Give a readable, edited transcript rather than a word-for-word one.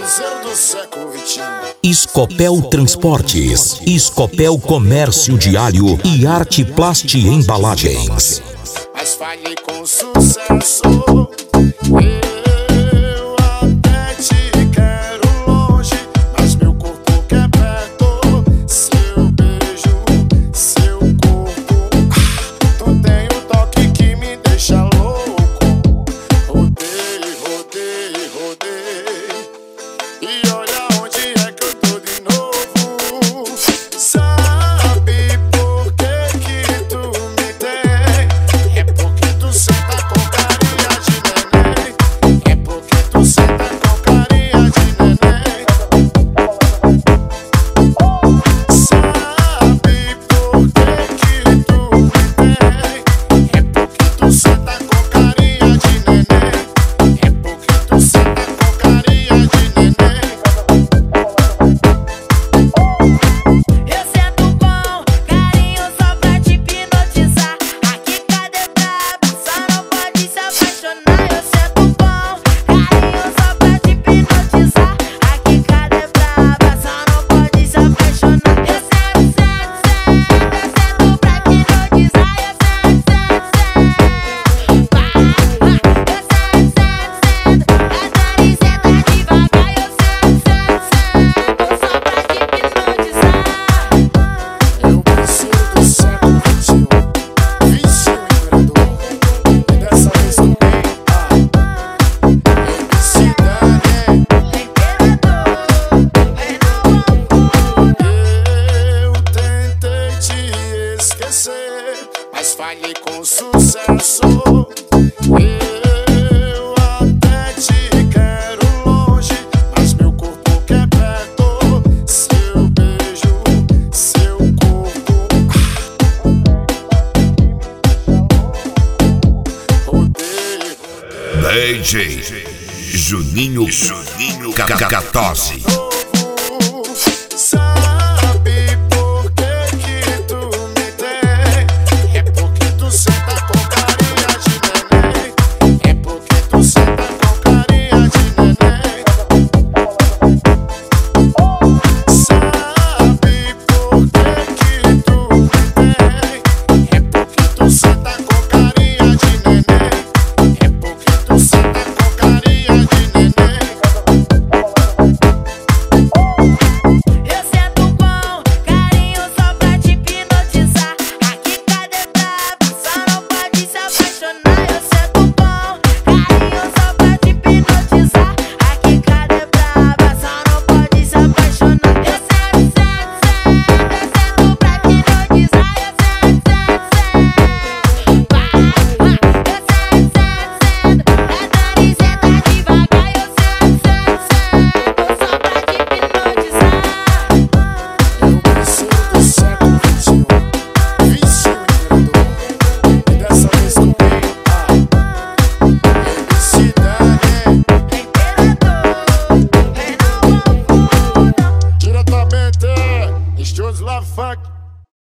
cruzeiro do século XXI. Escopel Transportes, Escopel Comércio Diário e Arte Plast Embalagens. Mas falhei com sucesso. Eu até te quero longe, mas meu corpo quer perto. Seu beijo, seu corpo, tu tem um toque que me deixa louco. Rodei, rodei, rodei, e olha onde é que eu tô de novo. Sabe por que que tu me tem? É porque tu senta com carinha de neném. É porque tu senta com carinha de neném. Sabe por que que tu me tem? É porque tu senta com carinha de neném. É porque tu senta com carinha de neném. Eu sento bom, carinho só pra te hipnotizar. Aqui cadê brabo, só não pode se apaixonar. Eu sento bom, carinho só pra te hipnotizar. Aqui cadê braba, só não pode se apaixonar. Eu sento, sento, sento, eu sento pra hipnotizar. Eu sento, sento, sento, vai, vai. Eu sento, sento, sento, a Dani senta devagar. Eu sento, sento, sento, só pra te hipnotizar. Eu preciso do século XXI, vício imperador. E dessa vez também, MC Dani. Eu tentei te esquecer, mas falhei com sucesso. Eu até te quero longe, mas meu corpo quer perto. Seu beijo, seu corpo, rodei. DJ Juninho Cacatosse.